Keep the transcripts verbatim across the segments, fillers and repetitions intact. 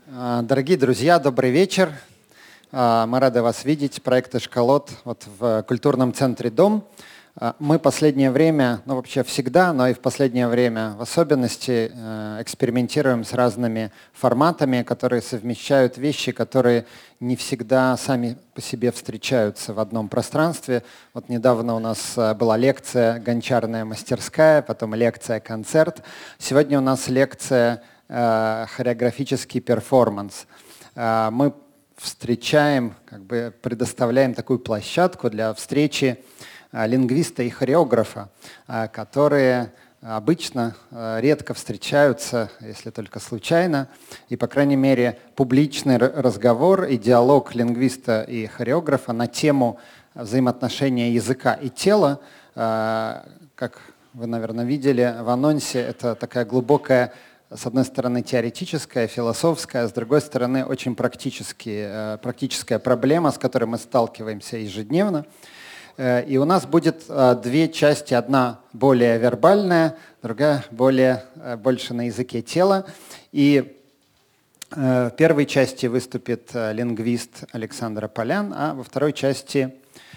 Дорогие друзья, добрый вечер. Мы рады вас видеть. Проект «Эшколот» вот в культурном центре «Дом». Мы последнее время, ну вообще всегда, но и в последнее время в особенности экспериментируем с разными форматами, которые совмещают вещи, которые не всегда сами по себе встречаются в одном пространстве. Вот недавно у нас была лекция «Гончарная мастерская», потом лекция-концерт. Сегодня у нас лекция хореографический перформанс. Мы встречаем, как бы предоставляем такую площадку для встречи лингвиста и хореографа, которые обычно редко встречаются, если только случайно. И, по крайней мере, публичный разговор и диалог лингвиста и хореографа на тему взаимоотношения языка и тела, как вы, наверное, видели в анонсе, это такая глубокая, с одной стороны, теоретическая, философская, а с другой стороны, очень практические, практическая проблема, с которой мы сталкиваемся ежедневно. И у нас будет две части. Одна более вербальная, другая более, больше на языке тела. И в первой части выступит лингвист Александр Аполян, а во второй части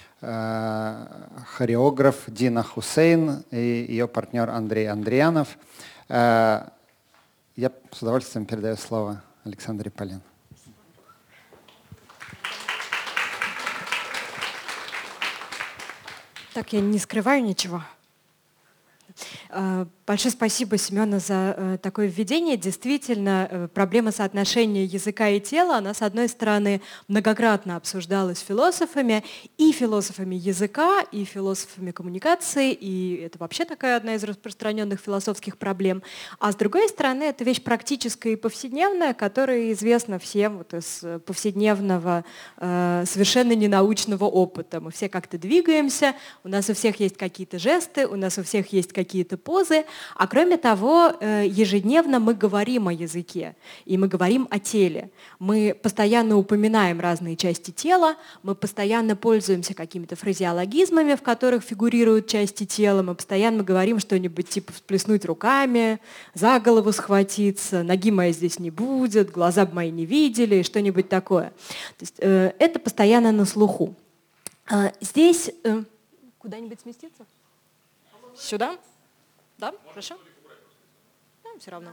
хореограф Дина Хусейн и ее партнер Андрей Андриянов. Я с удовольствием передаю слово Александре Аполян. Так, я не скрываю ничего. Большое спасибо, Семена, за такое введение. Действительно, проблема соотношения языка и тела, она, с одной стороны, многократно обсуждалась философами, и философами языка, и философами коммуникации, и это вообще такая одна из распространенных философских проблем. А с другой стороны, это вещь практическая и повседневная, которая известна всем вот из повседневного, совершенно ненаучного опыта. Мы все как-то двигаемся, у нас у всех есть какие-то жесты, у нас у всех есть какие-то позы, а кроме того, ежедневно мы говорим о языке, и мы говорим о теле. Мы постоянно упоминаем разные части тела, мы постоянно пользуемся какими-то фразеологизмами, в которых фигурируют части тела, мы постоянно говорим что-нибудь типа всплеснуть руками, за голову схватиться, ноги моей здесь не будет, глаза бы мои не видели, что-нибудь такое. То есть, э, это постоянно на слуху. А здесь э, куда-нибудь сместиться? Сюда? Да? Хорошо? Да, все равно.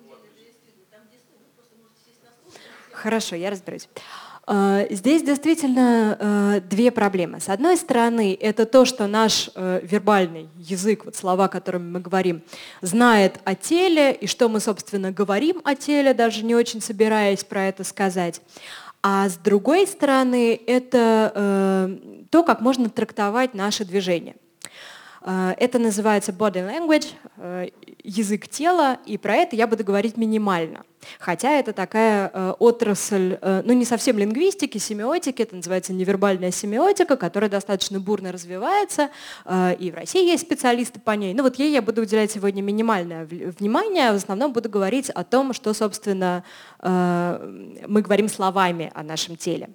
Хорошо, я разберусь. Здесь действительно две проблемы. С одной стороны, это то, что наш вербальный язык, вот слова, которыми мы говорим, знает о теле, и что мы, собственно, говорим о теле, даже не очень собираясь про это сказать. А с другой стороны, это то, как можно трактовать наши движения. Это называется body language, язык тела, и про это я буду говорить минимально. Хотя это такая отрасль, ну не совсем лингвистики, семиотики, это называется невербальная семиотика, которая достаточно бурно развивается, и в России есть специалисты по ней. Но вот ей я буду уделять сегодня минимальное внимание, в основном буду говорить о том, что, собственно, мы говорим словами о нашем теле.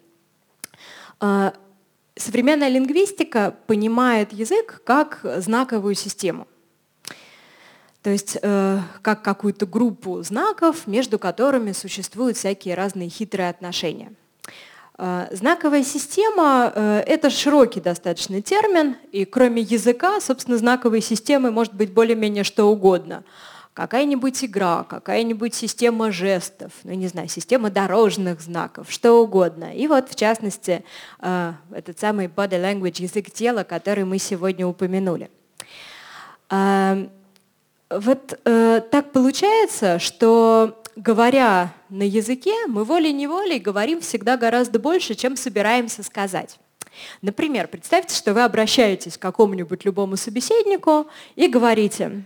Современная лингвистика понимает язык как знаковую систему, то есть э, как какую-то группу знаков, между которыми существуют всякие разные хитрые отношения. Э, знаковая система э, — это широкий достаточно термин, и кроме языка, собственно, знаковой системой может быть более-менее что угодно. Какая-нибудь игра, какая-нибудь система жестов, ну не знаю, система дорожных знаков, что угодно. И вот, в частности, этот самый body language, язык тела, который мы сегодня упомянули. Вот так получается, что, говоря на языке, мы волей-неволей говорим всегда гораздо больше, чем собираемся сказать. Например, представьте, что вы обращаетесь к какому-нибудь любому собеседнику и говорите: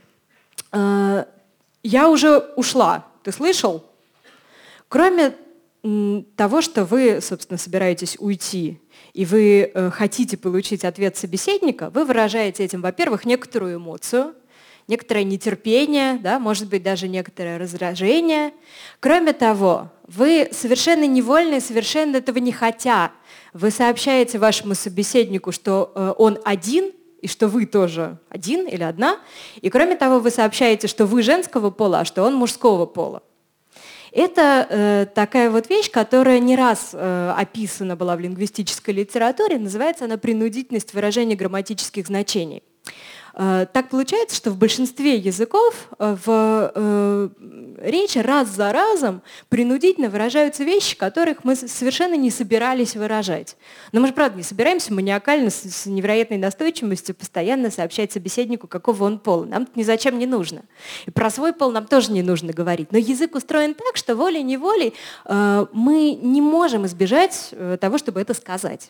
«Я уже ушла, ты слышал?» Кроме того, что вы, собственно, собираетесь уйти, и вы хотите получить ответ собеседника, вы выражаете этим, во-первых, некоторую эмоцию, некоторое нетерпение, да, может быть, даже некоторое раздражение. Кроме того, вы совершенно невольно и совершенно этого не хотя, вы сообщаете вашему собеседнику, что он один, и что вы тоже один или одна. И кроме того, вы сообщаете, что вы женского пола, а что он мужского пола. Это э, такая вот вещь, которая не раз э, описана была в лингвистической литературе, называется она принудительность выражения грамматических значений. Так получается, что в большинстве языков в э, речи раз за разом принудительно выражаются вещи, которых мы совершенно не собирались выражать. Но мы же, правда, не собираемся маниакально, с, с невероятной настойчивостью постоянно сообщать собеседнику, какого он пола. Нам это ни зачем не нужно. И про свой пол нам тоже не нужно говорить. Но язык устроен так, что волей-неволей э, мы не можем избежать э, того, чтобы это сказать.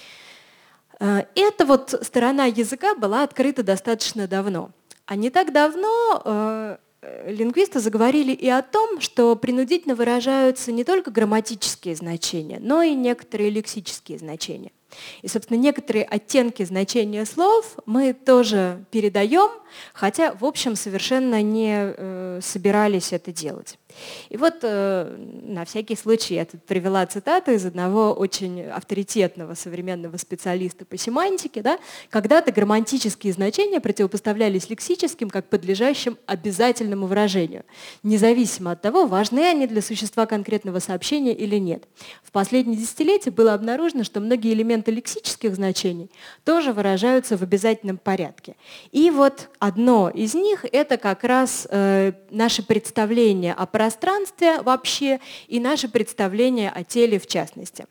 Эта вот сторона языка была открыта достаточно давно. А не так давно э, лингвисты заговорили и о том, что принудительно выражаются не только грамматические значения, но и некоторые лексические значения. И, собственно, некоторые оттенки значения слов мы тоже передаем, хотя, в общем, совершенно не э, собирались это делать. И вот э, на всякий случай я тут привела цитату из одного очень авторитетного современного специалиста по семантике. Да? Когда-то грамматические значения противопоставлялись лексическим как подлежащим обязательному выражению, независимо от того, важны они для существа конкретного сообщения или нет. В последние десятилетия было обнаружено, что многие элементы лексических значений тоже выражаются в обязательном порядке. И вот одно из них — это как раз э, наше представление о пространстве вообще и наше представление о теле в частности.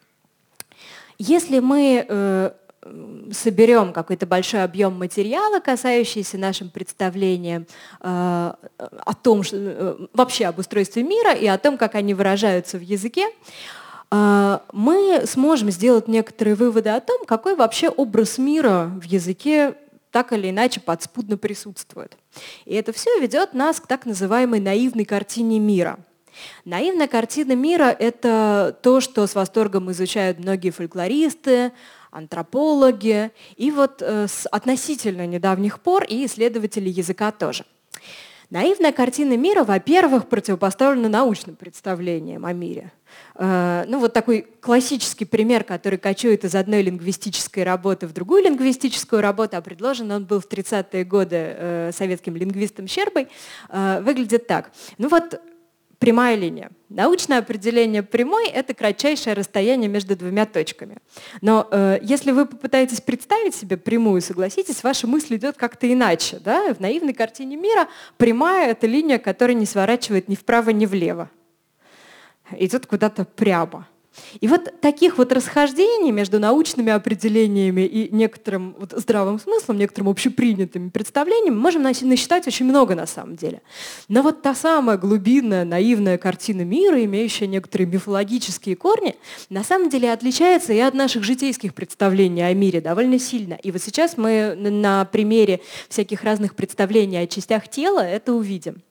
Если мы э, соберем какой-то большой объем материала, касающийся нашим представлением э, о том, что, э, вообще об устройстве мира и о том, как они выражаются в языке, э, мы сможем сделать некоторые выводы о том, какой вообще образ мира в языке так или иначе подспудно присутствует. И это все ведет нас к так называемой наивной картине мира. Наивная картина мира — это то, что с восторгом изучают многие фольклористы, антропологи, и вот э, с относительно недавних пор и исследователи языка тоже. Наивная картина мира, во-первых, противопоставлена научным представлениям о мире. Э, ну вот такой классический пример, который кочует из одной лингвистической работы в другую лингвистическую работу, а предложен он был в тридцатые годы э, советским лингвистом Щербой, э, выглядит так. Ну вот прямая линия. Научное определение прямой — это кратчайшее расстояние между двумя точками. Но э, если вы попытаетесь представить себе прямую, согласитесь, ваша мысль идет как-то иначе. Да? В наивной картине мира прямая — это линия, которая не сворачивает ни вправо, ни влево. Идет куда-то прямо. И вот таких вот расхождений между научными определениями и некоторым вот здравым смыслом, некоторым общепринятыми представлениями можем насчитать очень много на самом деле. Но вот та самая глубинная, наивная картина мира, имеющая некоторые мифологические корни, на самом деле отличается и от наших житейских представлений о мире довольно сильно. И вот сейчас мы на примере всяких разных представлений о частях тела это увидим.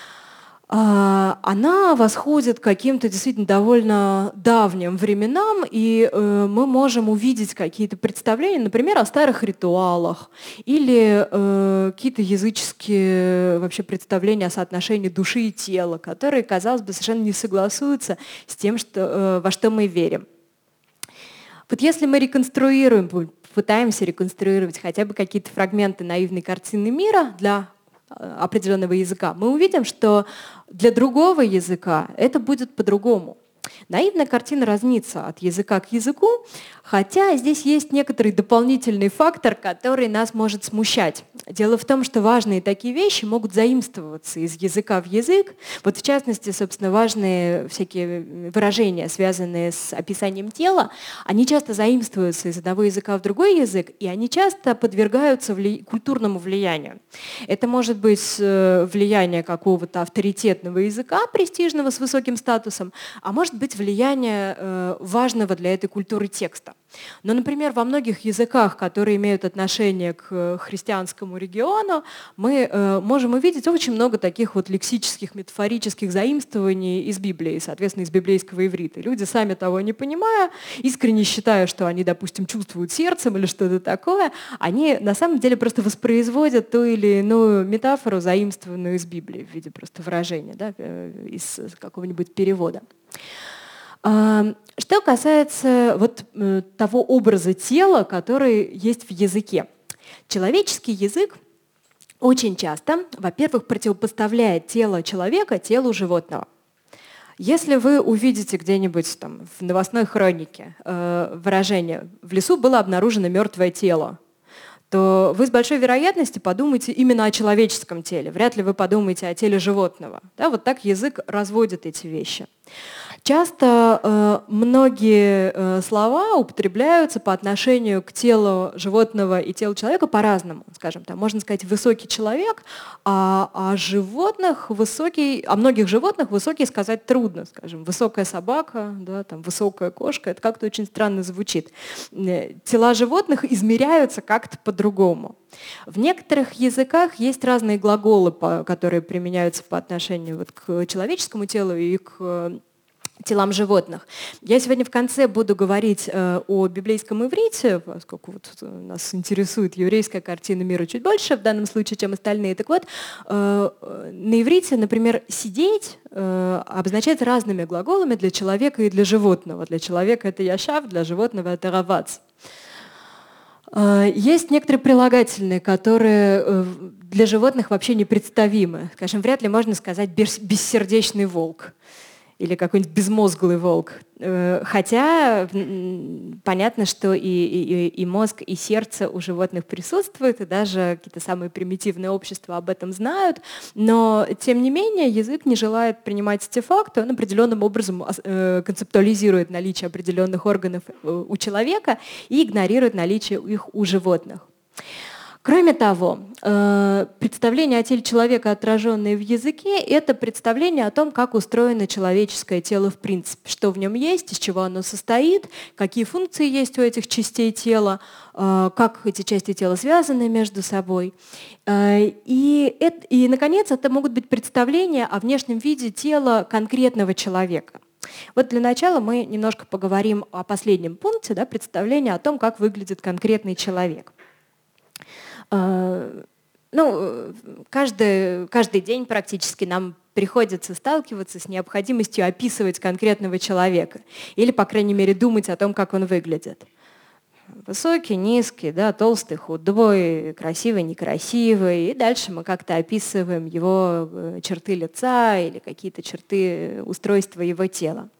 Она восходит к каким-то действительно довольно давним временам, и э, мы можем увидеть какие-то представления, например, о старых ритуалах или э, какие-то языческие вообще представления о соотношении души и тела, которые, казалось бы, совершенно не согласуются с тем, что, э, во что мы верим. Вот если мы реконструируем, пытаемся реконструировать хотя бы какие-то фрагменты наивной картины мира для определенного языка, мы увидим, что для другого языка это будет по-другому. Наивная картина разнится от языка к языку, хотя здесь есть некоторый дополнительный фактор, который нас может смущать. Дело в том, что важные такие вещи могут заимствоваться из языка в язык. Вот в частности, собственно, важные всякие выражения, связанные с описанием тела, они часто заимствуются из одного языка в другой язык, и они часто подвергаются вли... культурному влиянию. Это может быть влияние какого-то авторитетного языка, престижного, с высоким статусом, а может быть влияние э, важного для этой культуры текста. Но, например, во многих языках, которые имеют отношение к христианскому региону, мы э, можем увидеть очень много таких вот лексических, метафорических заимствований из Библии, соответственно, из библейского иврита. Люди, сами того не понимая, искренне считая, что они, допустим, чувствуют сердцем или что-то такое, они на самом деле просто воспроизводят ту или иную метафору, заимствованную из Библии, в виде просто выражения, да, из какого-нибудь перевода. Что касается вот того образа тела, который есть в языке. Человеческий язык очень часто, во-первых, противопоставляет тело человека телу животного. Если вы увидите где-нибудь там в новостной хронике э, выражение «в лесу было обнаружено мертвое тело», то вы с большой вероятностью подумаете именно о человеческом теле. Вряд ли вы подумаете о теле животного. Да, вот так язык разводит эти вещи. Часто э, многие э, слова употребляются по отношению к телу животного и телу человека по-разному. Скажем, там можно сказать «высокий человек», а о животных высокий, о многих животных высокий сказать трудно. Скажем, высокая собака, да, там, высокая кошка, это как-то очень странно звучит. Тела животных измеряются как-то по-другому. В некоторых языках есть разные глаголы, которые применяются по отношению вот к человеческому телу и к телам животных. Я сегодня в конце буду говорить э, о библейском иврите, поскольку вот нас интересует еврейская картина мира чуть больше в данном случае, чем остальные. Так вот, э, на иврите, например, «сидеть» э, обозначается разными глаголами для человека и для животного. Для человека это «яшав», для животного это «равац». Э, есть некоторые прилагательные, которые э, для животных вообще непредставимы. Скажем, вряд ли можно сказать «бессердечный волк» или какой-нибудь безмозглый волк. Хотя понятно, что и, и, и мозг, и сердце у животных присутствуют, и даже какие-то самые примитивные общества об этом знают, но тем не менее язык не желает принимать эти факты, он определенным образом концептуализирует наличие определенных органов у человека и игнорирует наличие их у животных. Кроме того, представление о теле человека, отраженное в языке, это представление о том, как устроено человеческое тело в принципе, что в нем есть, из чего оно состоит, какие функции есть у этих частей тела, как эти части тела связаны между собой. И, это, и, наконец, это могут быть представления о внешнем виде тела конкретного человека. Вот для начала мы немножко поговорим о последнем пункте, да, представление о том, как выглядит конкретный человек. Ну, каждый, каждый день практически нам приходится сталкиваться с необходимостью описывать конкретного человека или, по крайней мере, думать о том, как он выглядит. Высокий, низкий, да, толстый, худой, красивый, некрасивый. И дальше мы как-то описываем его черты лица или какие-то черты устройства его тела.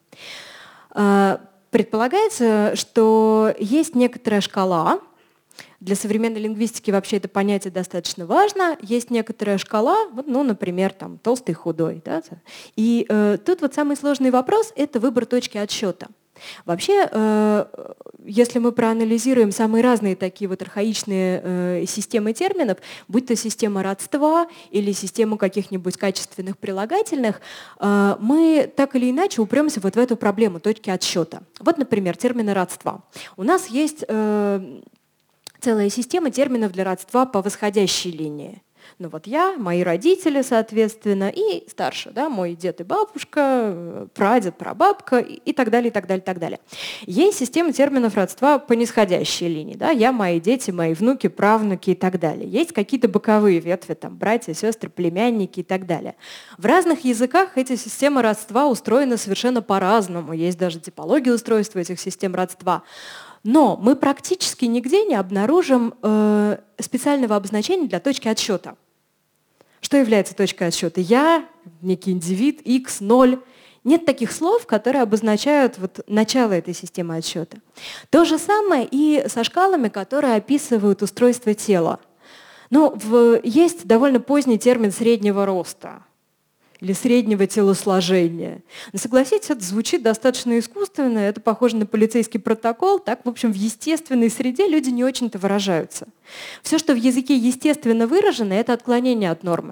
Предполагается, что есть некоторая шкала. Для современной лингвистики вообще это понятие достаточно важно. Есть некоторая шкала, ну, например, там, толстый, худой. Да? И э, тут вот самый сложный вопрос – это выбор точки отсчета. Вообще, э, если мы проанализируем самые разные такие вот архаичные э, системы терминов, будь то система родства или система каких-нибудь качественных прилагательных, э, мы так или иначе упремся вот в эту проблему точки отсчета. Вот, например, термины родства. У нас есть э, целая система терминов для родства по восходящей линии. Ну вот я, мои родители, соответственно, и старше, да, мой дед и бабушка, прадед, прабабка и так далее, и так далее, и так далее. Есть система терминов родства по нисходящей линии, да, я, мои дети, мои внуки, правнуки и так далее. Есть какие-то боковые ветви, там, братья, сестры, племянники и так далее. В разных языках эти системы родства устроены совершенно по-разному. Есть даже типология устройства этих систем родства. Но мы практически нигде не обнаружим э, специального обозначения для точки отсчета. Что является точкой отсчета? Я, некий индивид, x, ноль. Нет таких слов, которые обозначают вот начало этой системы отсчета. То же самое и со шкалами, которые описывают устройство тела. Но в, есть довольно поздний термин среднего роста или среднего телосложения. Но согласитесь, это звучит достаточно искусственно, это похоже на полицейский протокол. Так, в общем, в естественной среде люди не очень-то выражаются. Все, что в языке естественно выражено, это отклонение от нормы.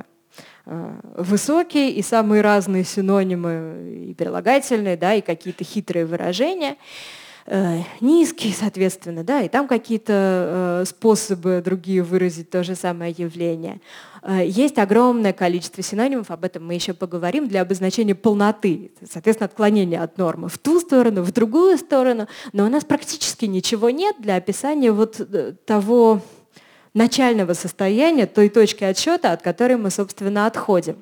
Высокие и самые разные синонимы, и прилагательные, да, и какие-то хитрые выражения. Низкий, соответственно, да, и там какие-то способы другие выразить то же самое явление. Есть огромное количество синонимов, об этом мы еще поговорим, для обозначения полноты, соответственно, отклонения от нормы в ту сторону, в другую сторону, но у нас практически ничего нет для описания вот того начального состояния, той точки отсчета, от которой мы, собственно, отходим.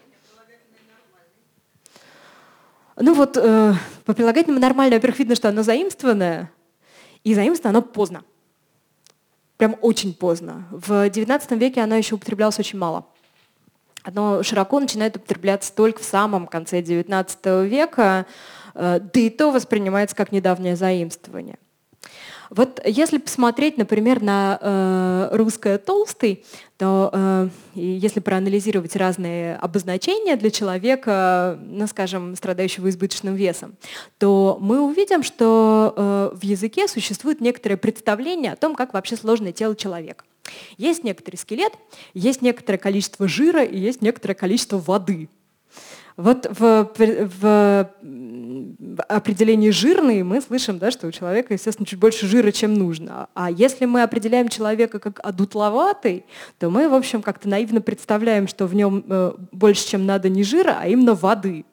Ну вот, э, по прилагательному нормально, во-первых, видно, что оно заимствованное, и заимствовано оно поздно. Прям очень поздно. В девятнадцатом веке оно еще употреблялось очень мало. оно широко начинает употребляться только в самом конце девятнадцатого века, да и то воспринимается как недавнее заимствование. Вот если посмотреть, например, на э, русское «толстый», то э, если проанализировать разные обозначения для человека, ну, скажем, страдающего избыточным весом, то мы увидим, что э, в языке существует некоторое представление о том, как вообще сложное тело человека. Есть некоторый скелет, есть некоторое количество жира и есть некоторое количество воды. Вот в, в, в определении «жирный» мы слышим, да, что у человека, естественно, чуть больше жира, чем нужно. А если мы определяем человека как одутловатый, то мы, в общем, как-то наивно представляем, что в нем э, больше, чем надо, не жира, а именно воды.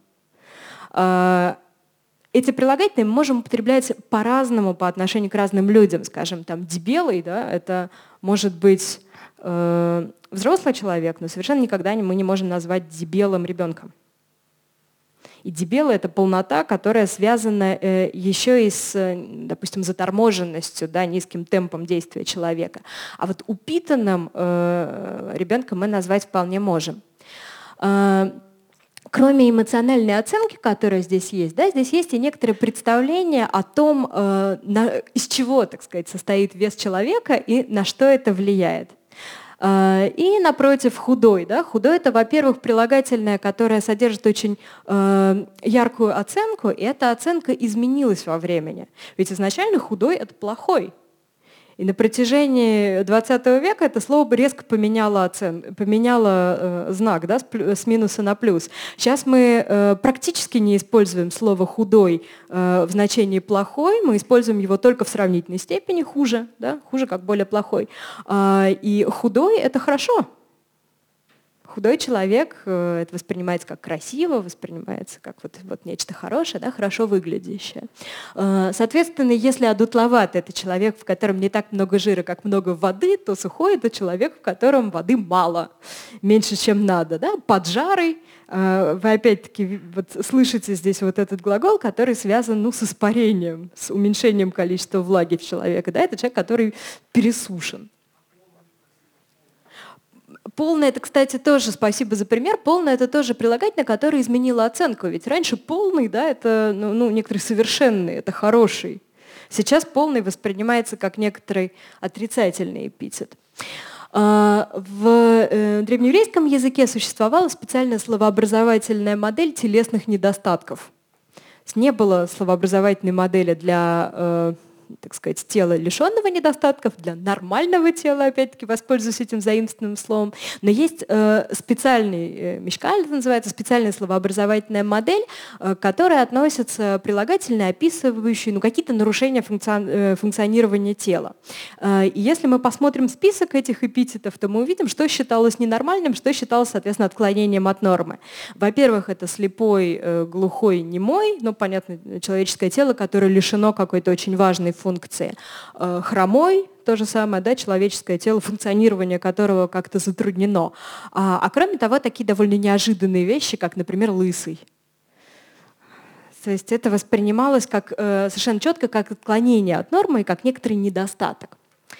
Э, эти прилагательные мы можем употреблять по-разному по отношению к разным людям. Скажем, там, дебелый, да, это может быть э, взрослый человек, но совершенно никогда мы не можем назвать дебелым ребенком. И дебелый — это полнота, которая связана э, еще и с, допустим, заторможенностью, да, низким темпом действия человека. А вот упитанным э, ребенка мы назвать вполне можем. Э, кроме эмоциональной оценки, которая здесь есть, да, здесь есть и некоторые представления о том, э, на, из чего, так сказать, состоит вес человека и на что это влияет. И, напротив, худой. Да? Худой — это, во-первых, прилагательное, которое содержит очень э, яркую оценку, и эта оценка изменилась во времени. Ведь изначально худой — это плохой. И на протяжении двадцатого века это слово резко поменяло, оцен... поменяло э, знак, да, с, плю... с минуса на плюс. Сейчас мы э, практически не используем слово «худой» э, в значении «плохой», мы используем его только в сравнительной степени хуже, да, хуже как более плохой. А, и «худой» — это хорошо. Худой человек, это воспринимается как красиво, воспринимается как вот, вот нечто хорошее, да, хорошо выглядящее. Соответственно, если одутловат — это человек, в котором не так много жира, как много воды, то сухой — это человек, в котором воды мало, меньше, чем надо. Да? Поджарый, вы опять-таки вот слышите здесь вот этот глагол, который связан, ну, с испарением, с уменьшением количества влаги в человека. Да? Это человек, который пересушен. Полное — это, кстати, тоже, спасибо за пример, полное — это тоже прилагательное, которое изменило оценку. Ведь раньше полный, да, это, ну, ну, некоторый совершенный, это хороший. Сейчас полный воспринимается как некоторый отрицательный эпитет. В древнееврейском языке существовала специальная словообразовательная модель телесных недостатков. Не было словообразовательной модели для, так сказать, тела, лишенного недостатков, для нормального тела, опять-таки, воспользуюсь этим заимственным словом. Но есть э, специальный, э, мишкаль это называется, специальная словообразовательная модель, э, к которой относятся прилагательные, описывающие, ну, какие-то нарушения функцион, э, функционирования тела. Э, и если мы посмотрим список этих эпитетов, то мы увидим, что считалось ненормальным, что считалось, соответственно, отклонением от нормы. Во-первых, это слепой, э, глухой, немой, ну, понятно, человеческое тело, которое лишено какой-то очень важной функции. Хромой — то же самое, да, человеческое тело, функционирование которого как-то затруднено. А, а кроме того, такие довольно неожиданные вещи, как, например, лысый. То есть это воспринималось как, э, совершенно четко как отклонение от нормы и как некоторый недостаток.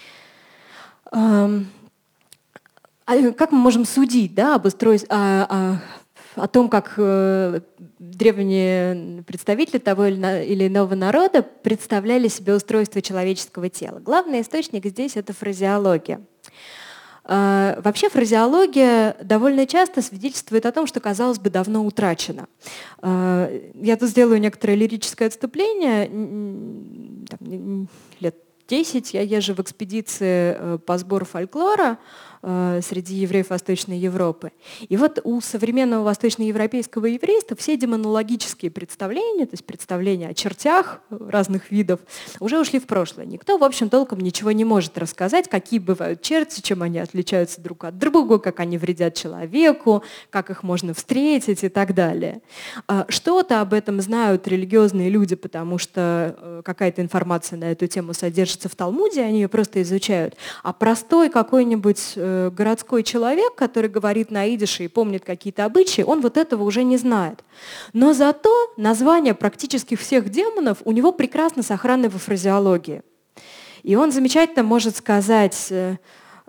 Эм, а как мы можем судить, да, об устройстве, о, о, о том, как э, древние представители того или иного народа представляли себе устройство человеческого тела? Главный источник здесь — это фразеология. Э, вообще фразеология довольно часто свидетельствует о том, что, казалось бы, давно утрачено. Э, я тут сделаю некоторое лирическое отступление. Там, лет десять я езжу в экспедиции по сбору фольклора среди евреев Восточной Европы. И вот у современного восточноевропейского еврейства все демонологические представления, то есть представления о чертях разных видов, уже ушли в прошлое. Никто, в общем, толком ничего не может рассказать, какие бывают черти, чем они отличаются друг от друга, как они вредят человеку, как их можно встретить и так далее. Что-то об этом знают религиозные люди, потому что какая-то информация на эту тему содержится в Талмуде, они ее просто изучают. А простой какой-нибудь городской человек, который говорит на идише и помнит какие-то обычаи, он вот этого уже не знает. Но зато названия практически всех демонов у него прекрасно сохранны во фразеологии. И он замечательно может сказать,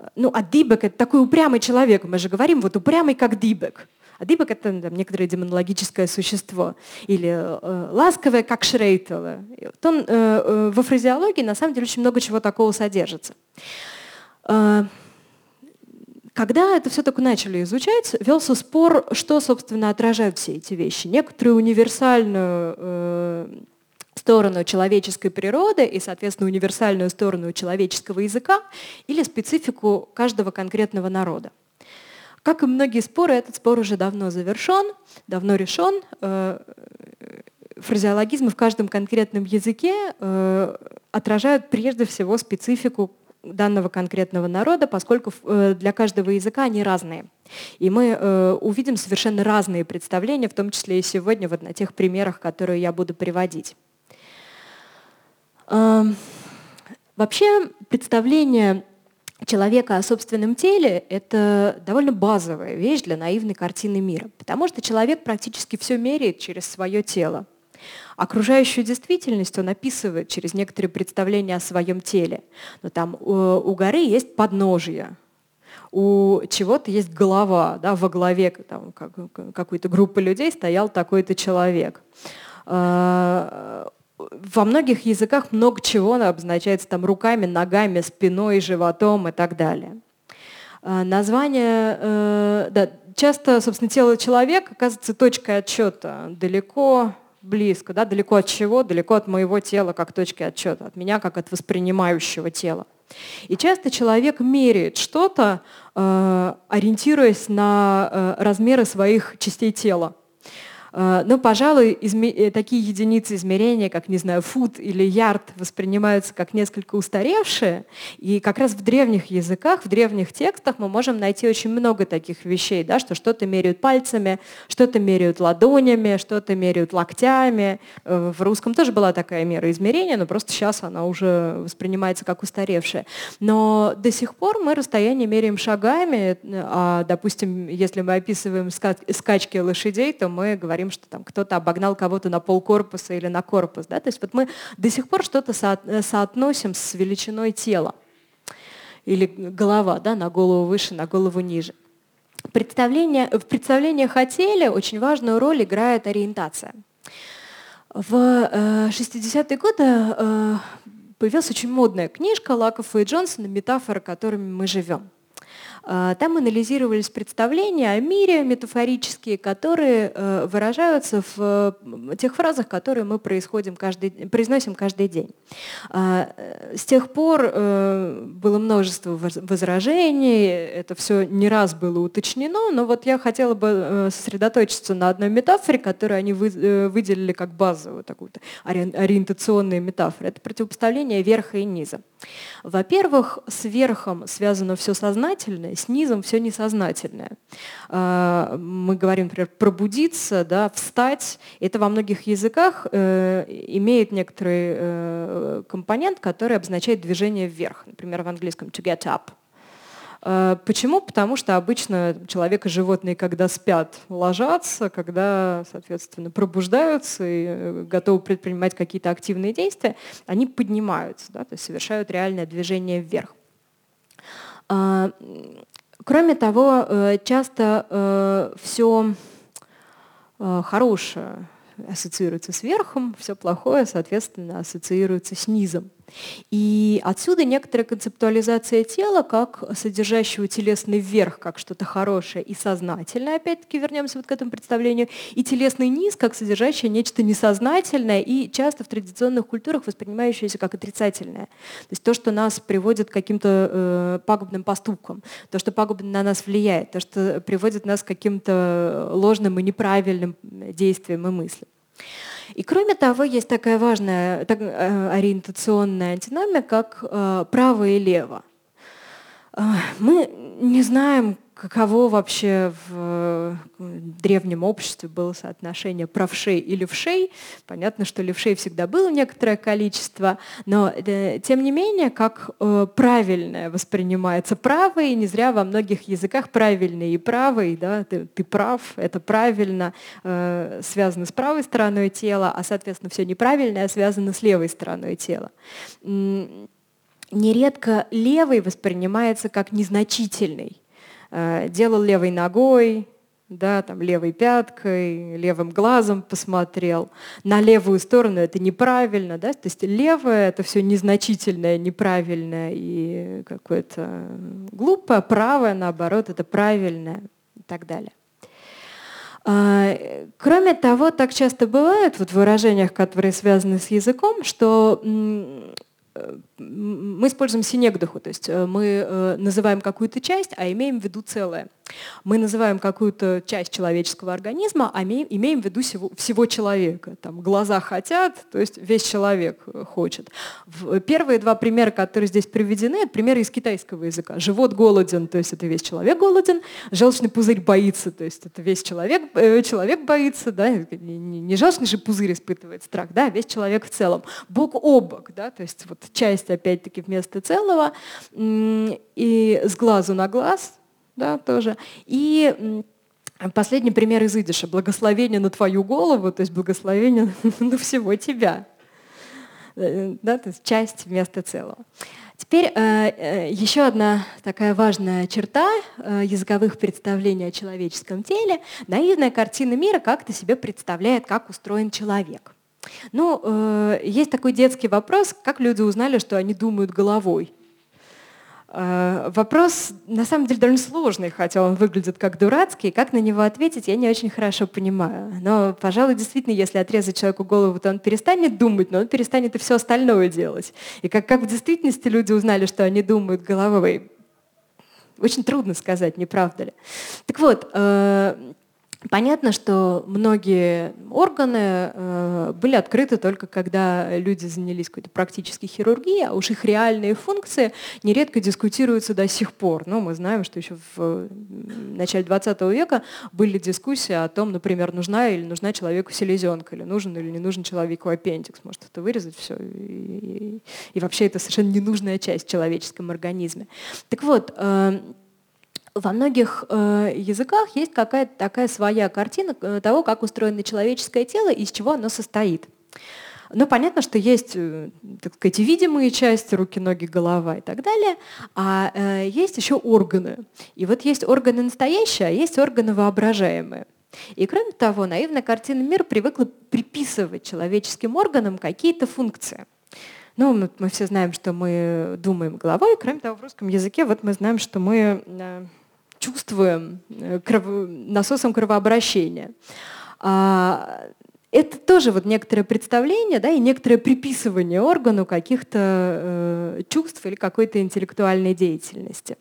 ну, а Дибек — это такой упрямый человек. Мы же говорим, вот упрямый, как Дибек. А Дибек — это там, некоторое демонологическое существо. Или э, ласковое, как Шрейтел. Вот он, э, э, во фразеологии на самом деле очень много чего такого содержится. Э, когда это все только начали изучать, велся спор, что, собственно, отражают все эти вещи. Некоторую универсальную э, сторону человеческой природы и, соответственно, универсальную сторону человеческого языка или специфику каждого конкретного народа. Как и многие споры, этот спор уже давно завершен, давно решен. Фразеологизмы в каждом конкретном языке отражают прежде всего специфику данного конкретного народа, поскольку для каждого языка они разные. И мы увидим совершенно разные представления, в том числе и сегодня вот на тех примерах, которые я буду приводить. Вообще представление человека о собственном теле — это довольно базовая вещь для наивной картины мира, потому что человек практически все меряет через свое тело. Окружающую действительность он описывает через некоторые представления о своем теле. Но там у, у горы есть подножие, у чего-то есть голова, да, во главе там, как, какой-то группы людей стоял такой-то человек. Во многих языках много чего обозначается там руками, ногами, спиной, животом и так далее. Название, э, да, часто, собственно, тело человека оказывается точкой отсчета, далеко, близко, да, далеко от чего, далеко от моего тела как точки отсчета, от меня как от воспринимающего тела. И часто человек меряет что-то, э, ориентируясь на э, размеры своих частей тела. Но, пожалуй, изме- такие единицы измерения, как, не знаю, фут или ярд, воспринимаются как несколько устаревшие. И как раз в древних языках, в древних текстах мы можем найти очень много таких вещей, да, что что-то меряют пальцами, что-то меряют ладонями, что-то меряют локтями. В русском тоже была такая мера измерения, но просто сейчас она уже воспринимается как устаревшая. Но до сих пор мы расстояние меряем шагами, а, допустим, если мы описываем ска- скачки лошадей, то мы говорим, что там кто-то обогнал кого-то на полкорпуса или на корпус. Да? То есть вот мы до сих пор что-то со- соотносим с величиной тела. Или голова, да, на голову выше, на голову ниже. Представление, в представлениях о теле очень важную роль играет ориентация. В э, шестидесятые годы э, появилась очень модная книжка Лакофа и Джонсона «Метафоры, которыми мы живем». Там анализировались представления о мире метафорические, которые выражаются в тех фразах, которые мы происходим каждый, произносим каждый день. С тех пор было множество возражений, это все не раз было уточнено, но вот я хотела бы сосредоточиться на одной метафоре, которую они выделили как базовую, такую ориентационную метафору. Это противопоставление верха и низа. Во-первых, с верхом связано все сознательное, с низом все несознательное. Мы говорим, например, пробудиться, да, встать. Это во многих языках э, имеет некоторый э, компонент, который обозначает движение вверх. Например, в английском to get up. Почему? Потому что обычно человек и животные, когда спят, ложатся, когда, соответственно, пробуждаются и готовы предпринимать какие-то активные действия, они поднимаются, да, то есть совершают реальное движение вверх. Кроме того, часто все хорошее ассоциируется с верхом, все плохое, соответственно, ассоциируется с низом. И отсюда некоторая концептуализация тела как содержащего телесный верх, как что-то хорошее и сознательное, опять-таки вернемся вот к этому представлению, и телесный низ как содержащее нечто несознательное и часто в традиционных культурах воспринимающееся как отрицательное. То есть то, что нас приводит к каким-то э, пагубным поступкам, то, что пагубно на нас влияет, то, что приводит нас к каким-то ложным и неправильным действиям и мыслям. И кроме того, есть такая важная так, ориентационная антиномия, как э, право и лево. Э, мы не знаем, каково вообще в древнем обществе было соотношение правшей и левшей. Понятно, что левшей всегда было некоторое количество, но э, тем не менее, как э, правильное воспринимается правое, и не зря во многих языках правильный и правый, да, ты, ты прав, это правильно, э, связано с правой стороной тела, а, соответственно, все неправильное связано с левой стороной тела. нередко левый воспринимается как незначительный. Делал левой ногой, да, там, левой пяткой, левым глазом посмотрел. На левую сторону это неправильно. Да? То есть левое — это все незначительное, неправильное и какое-то глупое, правое, наоборот, это правильное и так далее. Кроме того, так часто бывает вот в выражениях, которые связаны с языком, что мы используем синекдоху, то есть мы называем какую-то часть, а имеем в виду целое. Мы называем какую-то часть человеческого организма, а имеем в виду всего, всего человека. Там, глаза хотят, то есть весь человек хочет. Первые два примера, которые здесь приведены, это примеры из китайского языка. Живот голоден, то есть это весь человек голоден. Желчный пузырь боится, то есть это весь человек, э, человек боится. Да? Не, не желчный же пузырь испытывает страх, да? Весь человек в целом. Бок о бок, да? То есть вот часть опять-таки вместо целого. И с глазу на глаз. Да, тоже. И последний пример из идиша. Благословение на твою голову, то есть благословение на всего тебя. Да, то есть часть вместо целого. Теперь э, еще одна такая важная черта э, языковых представлений о человеческом теле. Наивная картина мира как-то себе представляет, как устроен человек. Ну, э, есть такой детский вопрос, как люди узнали, что они думают головой. Вопрос, на самом деле, довольно сложный, хотя он выглядит как дурацкий. Как на него ответить, я не очень хорошо понимаю. Но, пожалуй, действительно, если отрезать человеку голову, то он перестанет думать, но он перестанет и все остальное делать. И как, как в действительности люди узнали, что они думают головой? Очень трудно сказать, не правда ли? Так вот, понятно, что многие органы э, были открыты только когда люди занялись какой-то практической хирургией, а уж их реальные функции нередко дискутируются до сих пор. Ну, мы знаем, что еще в начале двадцатого века были дискуссии о том, например, нужна или нужна человеку селезенка, или нужен или не нужен человеку аппендикс. Может, это вырезать все. И, и, и вообще это совершенно ненужная часть в человеческом организме. Так вот, э, во многих э, языках есть какая-то такая своя картина того, как устроено человеческое тело и из чего оно состоит. Но понятно, что есть, э, так сказать, видимые части, руки, ноги, голова и так далее, а э, есть еще органы. И вот есть органы настоящие, а есть органы воображаемые. И кроме того, наивная картина мира привыкла приписывать человеческим органам какие-то функции. Ну, мы, мы все знаем, что мы думаем головой. Кроме того, в русском языке вот мы знаем, что мы э, чувствуем кров... насосом кровообращения. А, это тоже вот некоторое представление, да, и некоторое приписывание органу каких-то э, чувств или какой-то интеллектуальной деятельности.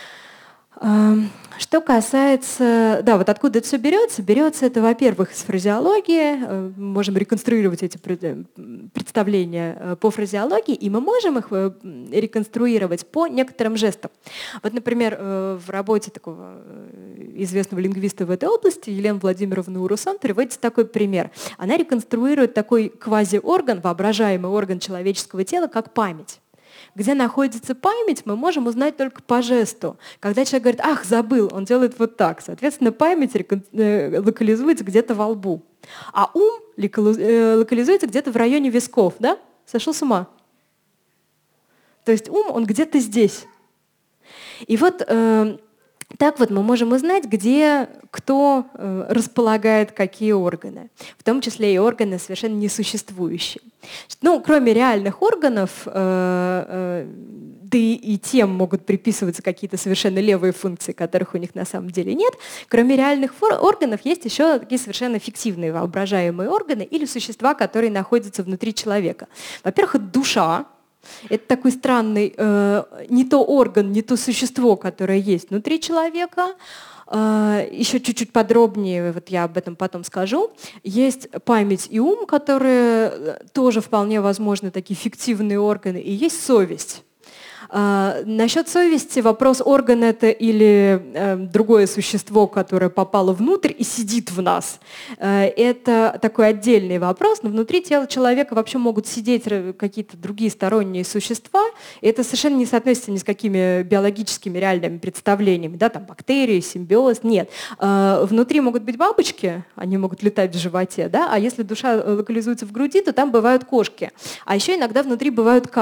Что касается, да, вот откуда это все берется? Берется это, во-первых, из фразеологии. Мы можем реконструировать эти представления по фразеологии, и мы можем их реконструировать по некоторым жестам. Вот, например, в работе такого известного лингвиста в этой области Елены Владимировны Урусон приводится такой пример. Она реконструирует такой квазиорган, воображаемый орган человеческого тела, как память. Где находится память, мы можем узнать только по жесту. Когда человек говорит «ах, забыл», он делает вот так. Соответственно, память локализуется где-то во лбу. А ум локализуется где-то в районе висков. Да? Сошел с ума? То есть ум, он где-то здесь. И вот э, так вот мы можем узнать, где кто э, располагает какие органы, в том числе и органы совершенно несуществующие. Ну, кроме реальных органов, э, э, да и, и тем могут приписываться какие-то совершенно левые функции, которых у них на самом деле нет. Кроме реальных фор- органов есть еще такие совершенно фиктивные воображаемые органы или существа, которые находятся внутри человека. Во-первых, это душа. Это такой странный э, не то орган, не то существо, которое есть внутри человека. Э, еще чуть-чуть подробнее, вот я об этом потом скажу. Есть память и ум, которые тоже вполне возможны такие фиктивные органы, и есть совесть. А, насчет совести вопрос, орган это или э, другое существо, которое попало внутрь и сидит в нас. Э, это такой отдельный вопрос, но внутри тела человека вообще могут сидеть какие-то другие сторонние существа, и это совершенно не соотносится ни с какими биологическими реальными представлениями, да, там бактерии, симбиоз, нет. Э, внутри могут быть бабочки, они могут летать в животе, да, а если душа локализуется в груди, то там бывают кошки, а еще иногда внутри бывают камни.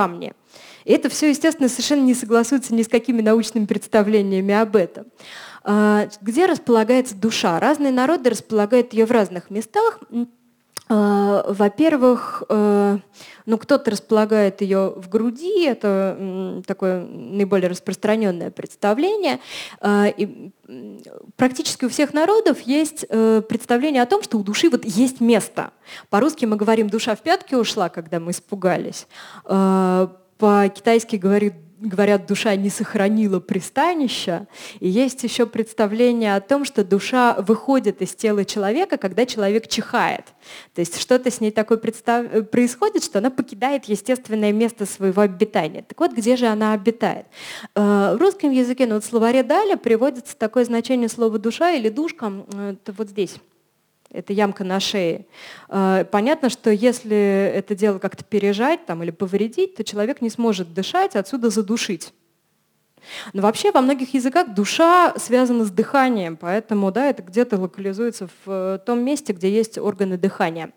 И это все, естественно, совершенно не согласуется ни с какими научными представлениями об этом. Где располагается душа? Разные народы располагают ее в разных местах. Во-первых, ну, кто-то располагает ее в груди, это такое наиболее распространенное представление. И практически у всех народов есть представление о том, что у души вот есть место. По-русски мы говорим «душа в пятки ушла», когда мы испугались. По-китайски говорит Говорят, душа не сохранила пристанища. И есть еще представление о том, что душа выходит из тела человека, когда человек чихает. То есть что-то с ней такое представ... происходит, что она покидает естественное место своего обитания. Так вот, где же она обитает? В русском языке, ну вот в словаре Даля приводится такое значение слова «душа» или «душка», это вот здесь. Это ямка на шее. Понятно, что если это дело как-то пережать там, или повредить, то человек не сможет дышать, отсюда задушить. Но вообще во многих языках душа связана с дыханием, поэтому да, это где-то локализуется в том месте, где есть органы дыхания.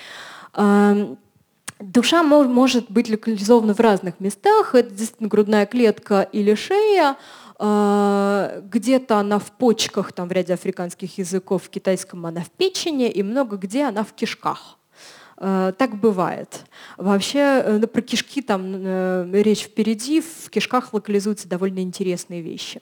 Душа может быть локализована в разных местах. Это действительно грудная клетка или шея. Где-то она в почках, там в ряде африканских языков, в китайском она в печени, и много где она в кишках. Так бывает. Вообще про кишки там речь впереди, в кишках локализуются довольно интересные вещи.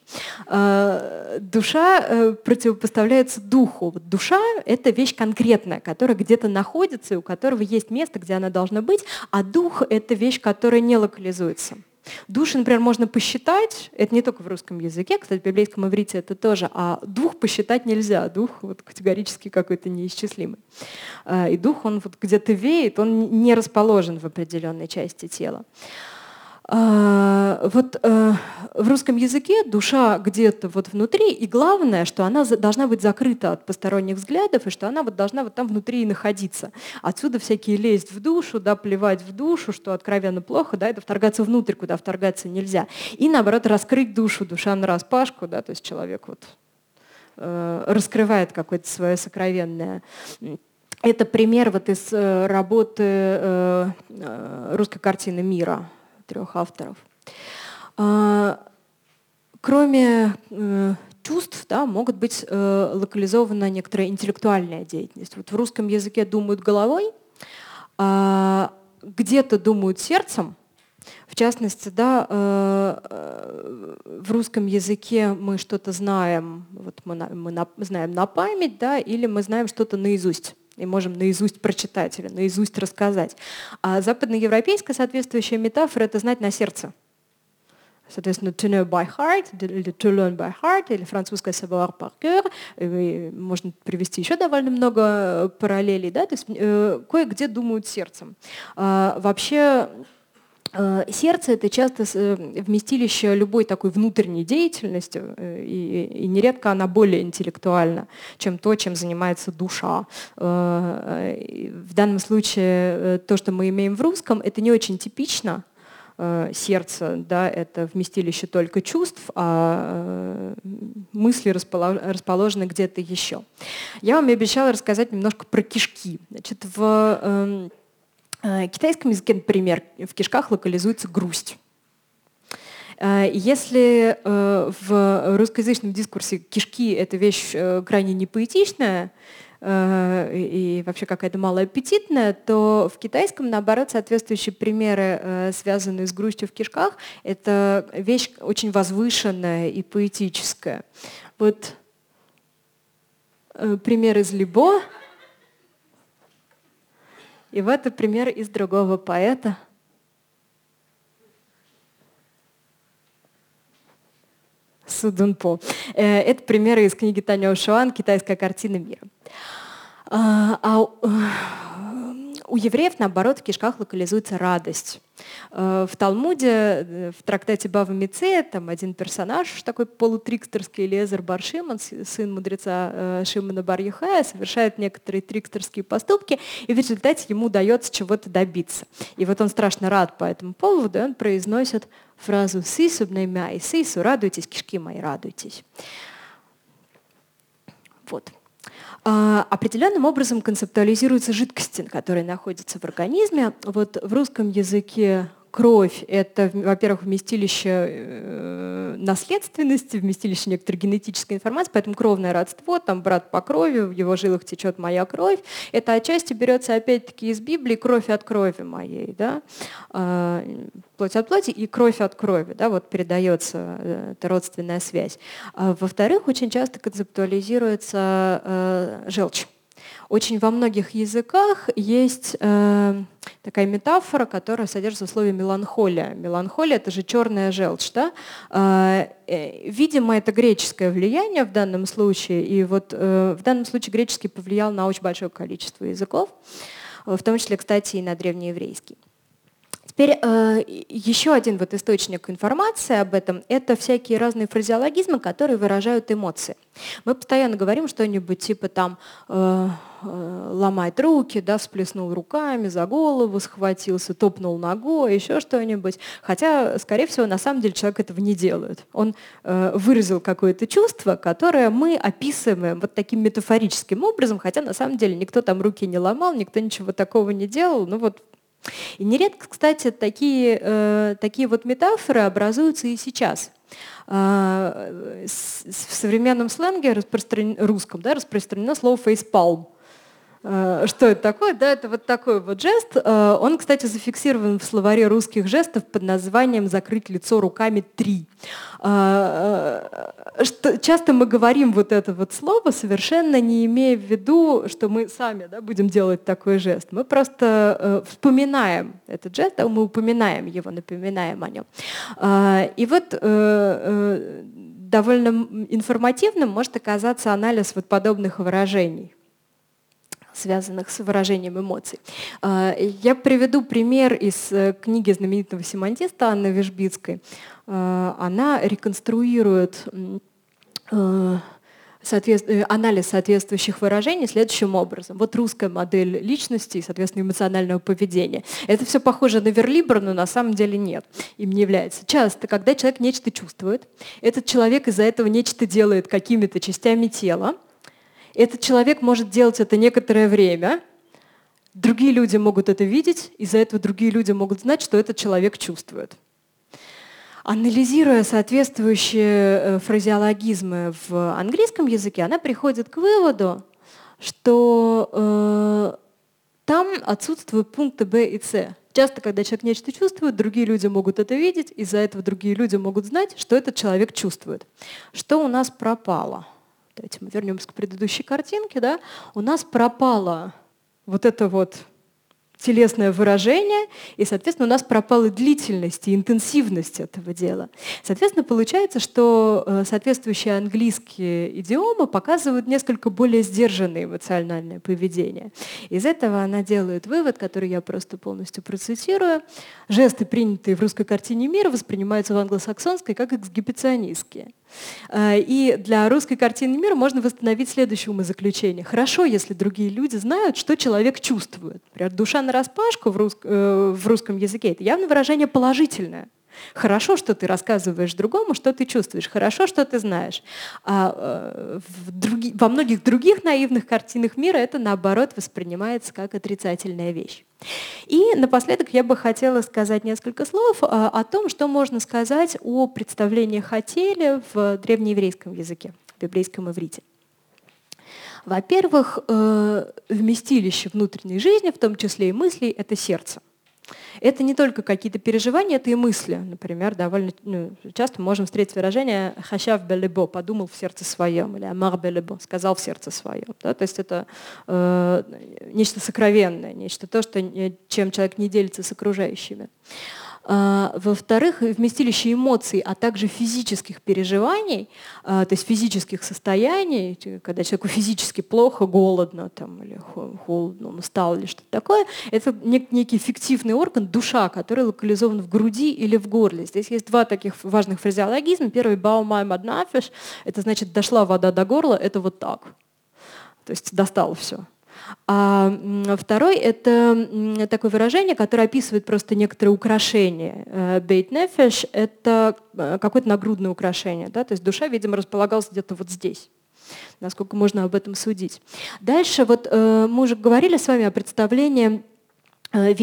Душа противопоставляется духу. Душа — это вещь конкретная, которая где-то находится, и у которого есть место, где она должна быть, а дух — это вещь, которая не локализуется. Души, например, можно посчитать, это не только в русском языке, кстати, в библейском иврите это тоже, а дух посчитать нельзя, дух вот категорически какой-то неисчислимый. И дух, он вот где-то веет, он не расположен в определенной части тела. Вот в русском языке душа где-то вот внутри, и главное, что она должна быть закрыта от посторонних взглядов, и что она вот должна вот там внутри и находиться. Отсюда всякие лезть в душу, да, плевать в душу, что откровенно плохо, да, это вторгаться внутрь, куда вторгаться нельзя. И наоборот, раскрыть душу, душа нараспашку, да, то есть человек вот э, раскрывает какое-то свое сокровенное. Это пример вот из работы э, русской картины мира трех авторов. Кроме э, чувств, да, могут быть э, локализована некоторая интеллектуальная деятельность. Вот в русском языке думают головой, э, где-то думают сердцем. В частности, да, э, в русском языке мы что-то знаем, вот мы, на, мы на, знаем на память, да, или мы знаем что-то наизусть. И можем наизусть прочитать или наизусть рассказать. А западноевропейская соответствующая метафора — это знать на сердце. Соответственно, to know by heart, или to learn by heart, или французское savoir par cœur. И можно привести еще довольно много параллелей. Да? То есть э, кое-где думают сердцем. А, вообще, э, сердце — это часто вместилище любой такой внутренней деятельности, и, и нередко она более интеллектуальна, чем то, чем занимается душа. Э, в данном случае то, что мы имеем в русском, это не очень типично. Сердце, да, это вместилище только чувств, а мысли расположены где-то еще. Я вам обещала рассказать немножко про кишки. Значит, в э, китайском языке, например, в кишках локализуется грусть. Если э, в русскоязычном дискурсе кишки — это вещь э, крайне непоэтичная, и вообще какая-то малоаппетитная, то в китайском, наоборот, соответствующие примеры, связанные с грустью в кишках, это вещь очень возвышенная и поэтическая. Вот пример из Либо, и вот это пример из другого поэта. Судунпо. Это примеры из книги Таня Шуан «Китайская картина мира». А у евреев, наоборот, в кишках локализуется радость. В Талмуде, в трактате Бава Меция, там один персонаж, такой полутрикстерский, Элиэзер бар Шимон, сын мудреца Шимона бар Йохая, совершает некоторые трикстерские поступки, и в результате ему удается чего-то добиться. И вот он страшно рад по этому поводу, и он произносит фразу «Сису бнеймя и сису», «радуйтесь, кишки мои, радуйтесь». Вот. А, определенным образом концептуализируются жидкости, которые находятся в организме. Вот в русском языке кровь — это, во-первых, вместилище наследственности, вместилище некоторой генетической информации, поэтому кровное родство, там брат по крови, в его жилах течет моя кровь. Это отчасти берется опять-таки из Библии, кровь от крови моей, да? Плоть от плоти и кровь от крови, да, вот передается эта родственная связь. Во-вторых, очень часто концептуализируется э, желчь. Очень во многих языках есть э, такая метафора, которая содержится в слове меланхолия. Меланхолия — это же черная желчь. Да? Э, э, видимо, это греческое влияние в данном случае. И вот э, в данном случае греческий повлиял на очень большое количество языков, в том числе, кстати, и на древнееврейский. Теперь э, еще один вот источник информации об этом — это всякие разные фразеологизмы, которые выражают эмоции. Мы постоянно говорим что-нибудь типа там э, э, ломает руки, да, всплеснул руками, за голову схватился, топнул ногой, еще что-нибудь. Хотя, скорее всего, на самом деле человек этого не делает. Он э, выразил какое-то чувство, которое мы описываем вот таким метафорическим образом, хотя на самом деле никто там руки не ломал, никто ничего такого не делал. Ну вот. И нередко, кстати, такие, э, такие вот метафоры образуются и сейчас. Э, с, в современном сленге распростран... русском, да, распространено слово «фейспалм». Э, что это такое? Да, это вот такой вот жест. Э, он, кстати, зафиксирован в словаре русских жестов под названием «закрыть лицо руками три». Э, что, часто мы говорим вот это вот слово, совершенно не имея в виду, что мы сами, да, будем делать такой жест. Мы просто э, вспоминаем этот жест, да, мы упоминаем его, напоминаем о нем. Э, и вот э, э, довольно информативным может оказаться анализ вот подобных выражений, связанных с выражением эмоций. Я приведу пример из книги знаменитого семантиста Анны Вишбицкой. Она реконструирует анализ соответствующих выражений следующим образом. Вот русская модель личности и, соответственно, эмоционального поведения. Это все похоже на верлибр, но на самом деле нет, им не является. Часто, когда человек нечто чувствует, этот человек из-за этого нечто делает какими-то частями тела. Этот человек может делать это некоторое время, другие люди могут это видеть, из-за этого другие люди могут знать, что этот человек чувствует. Анализируя соответствующие фразеологизмы в английском языке, она приходит к выводу, что э, там отсутствуют пункты Б и С. Часто, когда человек нечто чувствует, другие люди могут это видеть, из-за этого другие люди могут знать, что этот человек чувствует. Что у нас пропало? Давайте мы вернемся к предыдущей картинке. Да? У нас пропало вот это вот телесное выражение, и, соответственно, у нас пропала длительность и интенсивность этого дела. Соответственно, получается, что соответствующие английские идиомы показывают несколько более сдержанное эмоциональное поведение. Из этого она делает вывод, который я просто полностью процитирую. Жесты, принятые в русской картине мира, воспринимаются в англосаксонской как эксгибиционистские. И для русской картины мира можно восстановить следующее умозаключение. Хорошо, если другие люди знают, что человек чувствует. Например, душа нараспашку в, рус... в русском языке — это явно выражение положительное. Хорошо, что ты рассказываешь другому, что ты чувствуешь. Хорошо, что ты знаешь. А в други... во многих других наивных картинах мира это, наоборот, воспринимается как отрицательная вещь. И напоследок я бы хотела сказать несколько слов о том, что можно сказать о представлениях о теле в древнееврейском языке, в библейском иврите. Во-первых, вместилище внутренней жизни, в том числе и мыслей, — это сердце. Это не только какие-то переживания, это и мысли. Например, довольно ну, часто можем встретить выражение «хашав белебо» — «подумал в сердце своем», или «амар белебо» — «сказал в сердце своем». Да? То есть это э, нечто сокровенное, нечто то, что, чем человек не делится с окружающими. Во-вторых, вместилище эмоций, а также физических переживаний, то есть физических состояний, когда человеку физически плохо, голодно там, или холодно, он устал или что-то такое, это некий фиктивный орган, душа, который локализован в груди или в горле. Здесь есть два таких важных фразеологизма. Первый — «баумайм аднафиш», это значит «дошла вода до горла», это вот так. То есть достало все. А второй — это такое выражение, которое описывает просто некоторые украшения. Бейт нефеш — это какое-то нагрудное украшение. Да? То есть душа, видимо, располагалась где-то вот здесь, насколько можно об этом судить. Дальше вот мы уже говорили с вами о представлении вида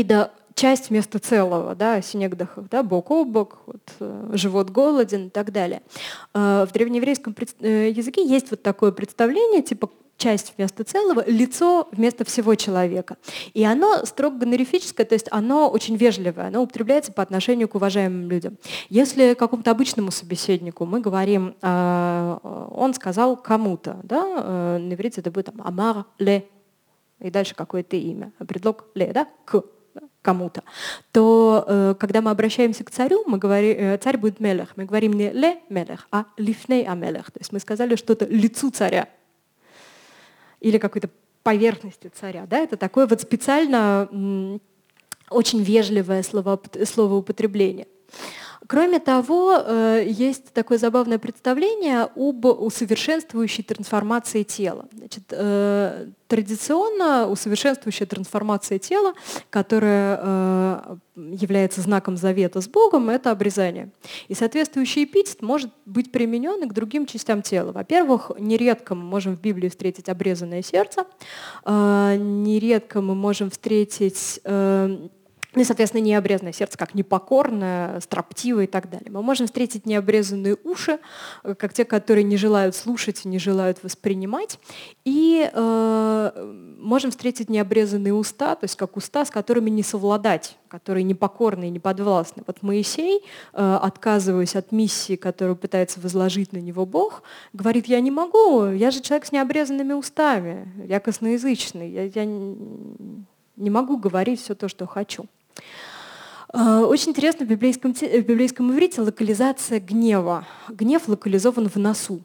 часть вместо целого, да, синегдахах, да, бок о бок, вот, э, живот голоден и так далее. Э, в древнееврейском пред, э, языке есть вот такое представление, типа часть вместо целого, лицо вместо всего человека. И оно строго гонорифическое, то есть оно очень вежливое, оно употребляется по отношению к уважаемым людям. Если какому-то обычному собеседнику мы говорим, э, он сказал кому-то, да, э, на иврите это будет там, амар ле, и дальше какое-то имя, предлог ле, да, к кому-то, то э, когда мы обращаемся к царю, мы говорим, э, царь будет мелех, мы говорим не ле мелех, а лифней амелех, то есть мы сказали что-то лицу царя или какой-то поверхности царя. Да? Это такое вот специально м, очень вежливое словоупотребление. Кроме того, есть такое забавное представление об усовершенствующей трансформации тела. Значит, традиционно усовершенствующая трансформация тела, которая является знаком завета с Богом, это обрезание. И соответствующий эпитет может быть применен и к другим частям тела. Во-первых, нередко мы можем в Библии встретить обрезанное сердце, нередко мы можем встретить... Ну и, соответственно, необрезанное сердце, как непокорное, строптивое и так далее. Мы можем встретить необрезанные уши, как те, которые не желают слушать и не желают воспринимать. И э, можем встретить необрезанные уста, то есть как уста, с которыми не совладать, которые непокорны и неподвластны. Вот Моисей, э, отказываясь от миссии, которую пытается возложить на него Бог, говорит: я не могу, я же человек с необрезанными устами, я косноязычный, я, я не могу говорить все то, что хочу. Очень интересно в библейском, в библейском иврите локализация гнева. Гнев локализован в носу.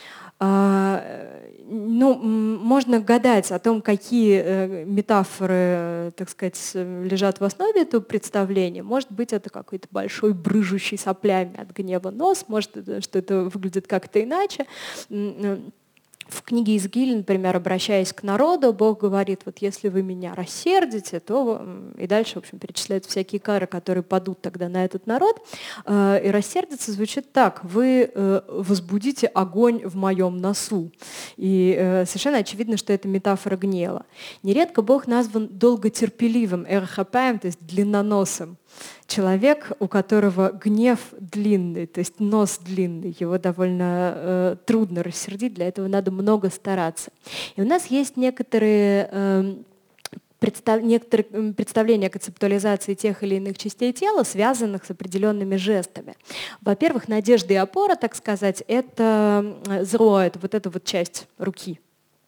Ну, можно гадать о том, какие метафоры, так сказать, лежат в основе этого представления. Может быть, это какой-то большой брыжущий соплями от гнева нос, может, что это выглядит как-то иначе. В книге Иезекииля, например, обращаясь к народу, Бог говорит: вот если вы меня рассердите, то... И дальше, в общем, перечисляют всякие кары, которые падут тогда на этот народ. И рассердиться звучит так: вы возбудите огонь в моем носу. И совершенно очевидно, что это метафора гнева. Нередко Бог назван долготерпеливым, эрхапаем, то есть длинноносым. Человек, у которого гнев длинный, то есть нос длинный, его довольно э, трудно рассердить, для этого надо много стараться. И у нас есть некоторые, э, представ, некоторые представления о концептуализации тех или иных частей тела, связанных с определенными жестами. Во-первых, надежда и опора, так сказать, это зро, это вот эта вот часть руки.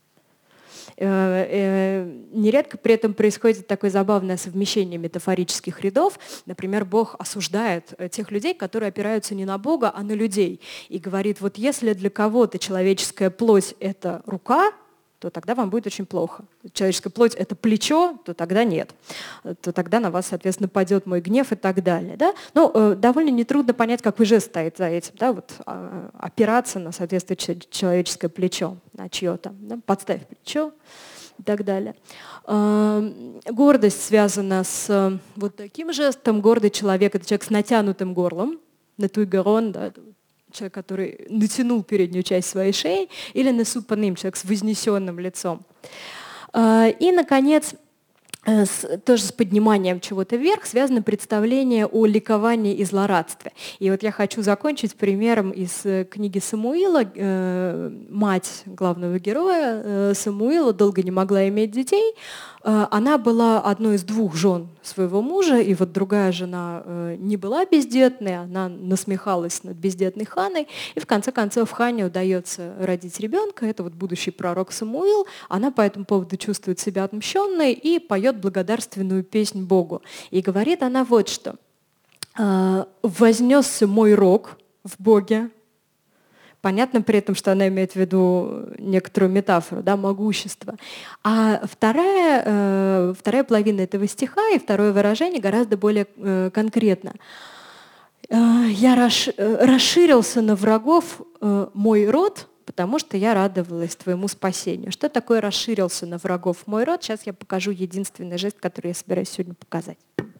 Нередко при этом происходит такое забавное совмещение метафорических рядов. Например, Бог осуждает тех людей, которые опираются не на Бога, а на людей. И говорит: вот если для кого-то человеческая плоть — это рука, то тогда вам будет очень плохо. Человеческая плоть — это плечо, то тогда нет. То тогда на вас, соответственно, падет мой гнев и так далее. Да? Ну, э, довольно нетрудно понять, какой жест стоит за этим. Да? Вот, э, опираться на соответствующее человеческое плечо, на чье-то. Да? Подставь плечо и так далее. Э, гордость связана с э, вот таким жестом. Гордый человек — это человек с натянутым горлом, натуйгарон, да, человек, который натянул переднюю часть своей шеи, или насупанным, человек с вознесенным лицом. И, наконец, с, тоже с подниманием чего-то вверх связано представление о ликовании и злорадстве. И вот я хочу закончить примером из книги Самуила. Мать главного героя Самуила долго не могла иметь детей. Она была одной из двух жен своего мужа, и вот другая жена не была бездетной, она насмехалась над бездетной Ханой, и в конце концов Хане удается родить ребенка, это вот будущий пророк Самуил. Она по этому поводу чувствует себя отмщенной и поет благодарственную песнь Богу. И говорит она вот что: «Вознесся мой рог в Боге». Понятно при этом, что она имеет в виду некоторую метафору, да, могущество. А вторая, э, вторая половина этого стиха и второе выражение гораздо более э, конкретно. Э, «Я расш, э, расширился на врагов э, мой род, потому что я радовалась твоему спасению». Что такое расширился на врагов мой род? Сейчас я покажу единственный жест, который я собираюсь сегодня показать.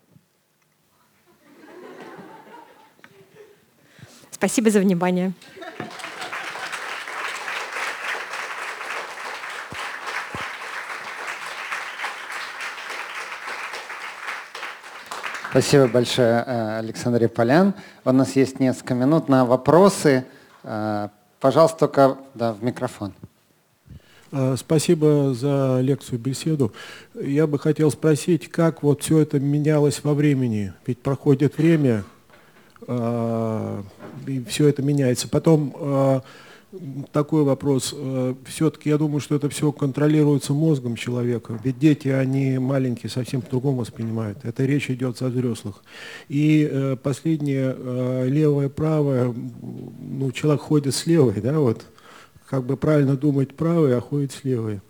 Спасибо за внимание. Спасибо большое, Александр Полян. У нас есть несколько минут на вопросы. Пожалуйста, только да, в микрофон. Спасибо за лекцию, беседу. Я бы хотел спросить, как вот все это менялось во времени? Ведь проходит время, и все это меняется. Потом такой вопрос. Все-таки я думаю, что это все контролируется мозгом человека. Ведь дети, они маленькие, совсем по-другому воспринимают. Это речь идет о взрослых. И последнее, левое, правое, ну, человек ходит с левой, да, вот. Как бы правильно думать правой, а ходит с левой.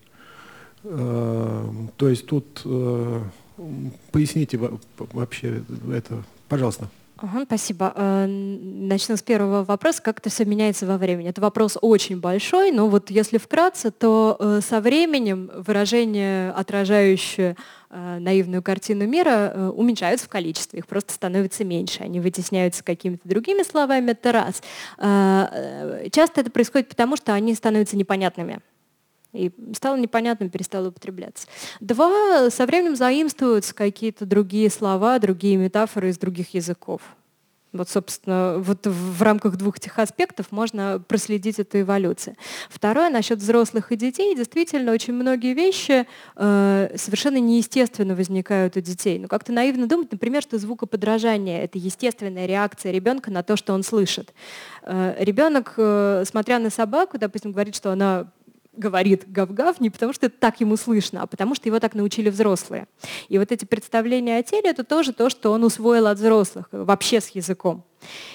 То есть тут поясните вообще это, пожалуйста. Ага, спасибо. Начну с первого вопроса. Как это все меняется во времени? Это вопрос очень большой, но вот если вкратце, то со временем выражения, отражающие наивную картину мира, уменьшаются в количестве, их просто становится меньше, они вытесняются какими-то другими словами, это раз. Часто это происходит потому, что они становятся непонятными. И стало непонятным, перестало употребляться. Два, со временем заимствуются какие-то другие слова, другие метафоры из других языков. Вот, собственно, вот в рамках двух этих аспектов можно проследить эту эволюцию. Второе, насчет взрослых и детей. Действительно, очень многие вещи э, совершенно неестественно возникают у детей. Ну, как-то наивно думать, например, что звукоподражание — это естественная реакция ребенка на то, что он слышит. Э, ребенок, э, смотря на собаку, допустим, говорит, что она говорит гав-гав не потому, что это так ему слышно, а потому, что его так научили взрослые. И вот эти представления о теле — это тоже то, что он усвоил от взрослых, вообще с языком.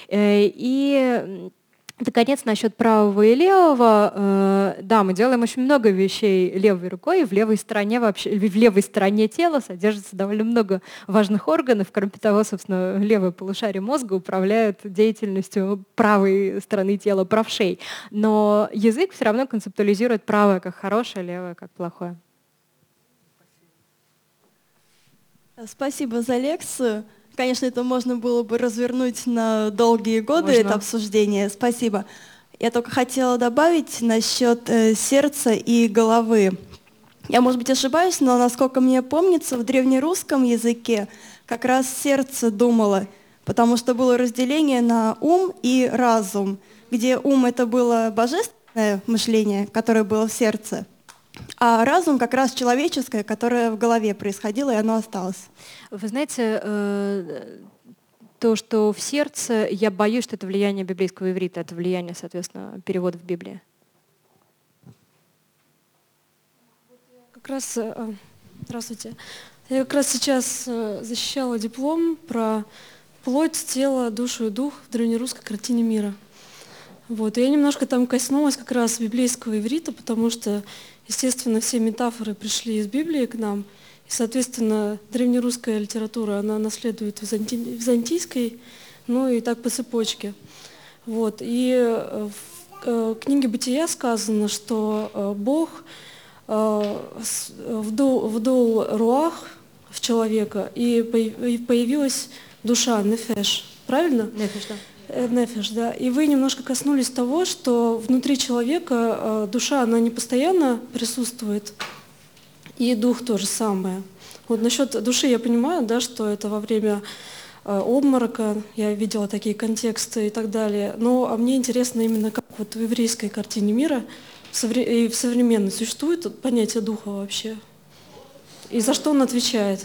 И, наконец, насчет правого и левого. Да, мы делаем очень много вещей левой рукой, и в левой стороне, вообще, в левой стороне тела содержится довольно много важных органов. Кроме того, собственно, левое полушарие мозга управляет деятельностью правой стороны тела, правшей. Но язык все равно концептуализирует правое как хорошее, левое как плохое. Спасибо за лекцию. Конечно, это можно было бы развернуть на долгие годы, можно. Это обсуждение. Спасибо. Я только хотела добавить насчет э, сердца и головы. Я, может быть, ошибаюсь, но, насколько мне помнится, в древнерусском языке как раз сердце думало, потому что было разделение на ум и разум, где ум — это было божественное мышление, которое было в сердце, а разум как раз человеческое, которое в голове происходило, и оно осталось. Вы знаете, то, что в сердце, я боюсь, что это влияние библейского иврита, это влияние, соответственно, переводов Библии. Как раз, здравствуйте. Я как раз сейчас защищала диплом про плоть, тело, душу и дух в древнерусской картине мира. Вот. И я немножко там коснулась как раз библейского иврита, потому что, естественно, все метафоры пришли из Библии к нам. И, соответственно, древнерусская литература, она наследует византи... византийской, ну и так по цепочке. Вот. И в книге «Бытия» сказано, что Бог вдул, вдул руах в человека, и появилась душа, нефеш. Правильно? Нефеш, да. Нефеш, да. И вы немножко коснулись того, что внутри человека душа, она не постоянно присутствует, и дух то же самое. Вот насчет души я понимаю, да, что это во время э, обморока, я видела такие контексты и так далее. Но а мне интересно именно, как вот в еврейской картине мира в совре- и в современной существует понятие духа вообще? И за что он отвечает?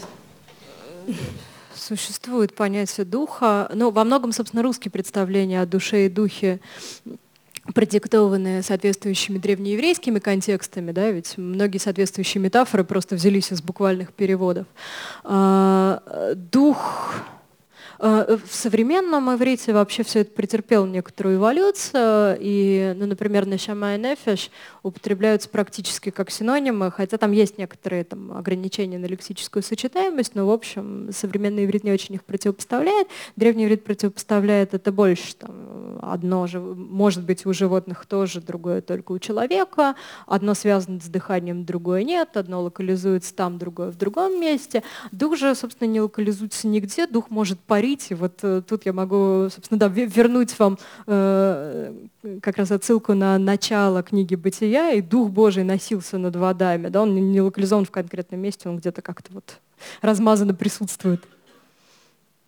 Существует понятие духа. Ну, во многом, собственно, русские представления о душе и духе продиктованные соответствующими древнееврейскими контекстами, да, ведь многие соответствующие метафоры просто взялись из буквальных переводов. Дух в современном иврите вообще все это претерпело некоторую эволюцию, и, ну, например, нешама и нефеш употребляются практически как синонимы, хотя там есть некоторые там, ограничения на лексическую сочетаемость, но, в общем, современный иврит не очень их противопоставляет. Древний иврит противопоставляет это больше. Там, одно же, может быть, у животных тоже, другое только у человека. Одно связано с дыханием, другое нет. Одно локализуется там, другое в другом месте. Дух же, собственно, не локализуется нигде. Дух может парить. И вот э, тут я могу, собственно, да, вернуть вам э, как раз отсылку на начало книги «Бытия», и Дух Божий носился над водами. Да, он не локализован в конкретном месте, он где-то как-то вот размазанно присутствует.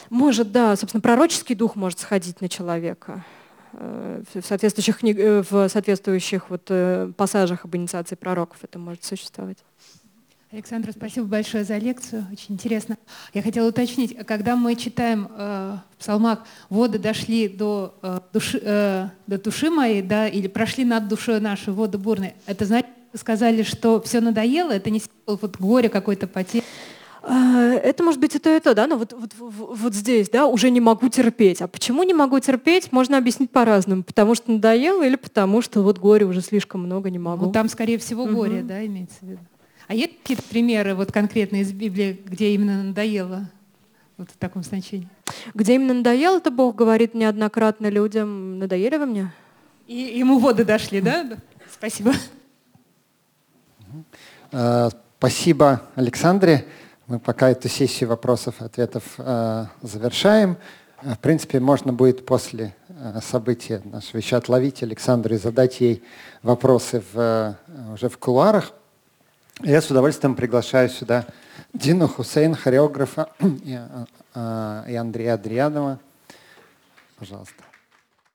Может, да. Собственно, пророческий дух может сходить на человека в соответствующих, в соответствующих вот пассажах об инициации пророков это может существовать. Александра, спасибо большое за лекцию, очень интересно. Я хотела уточнить, когда мы читаем э, в псалмах «воды дошли до, э, души, э, до души моей», да, или «прошли над душой нашей воды бурные», это значит, вы сказали, что все надоело, это не вот горе какой-то потери? Это может быть и то, и то, да, но вот, вот, вот здесь, да, уже не могу терпеть. А почему не могу терпеть, можно объяснить по-разному. Потому что надоело или потому что вот горе уже слишком много, не могу. Вот там, скорее всего, горе, угу. да, имеется в виду. А есть какие-то примеры вот конкретные из Библии, где именно надоело вот в таком значении? Где именно надоело, это Бог говорит неоднократно людям: надоели вы мне? И ему воды дошли, да? Спасибо. Спасибо, Александре. Мы пока эту сессию вопросов и ответов э, завершаем. В принципе, можно будет после э, события нашего еще отловить Александру и задать ей вопросы в, э, уже в кулуарах. Я с удовольствием приглашаю сюда Дину Хусейн, хореографа, и, э, и Андрея Адрианова. Пожалуйста.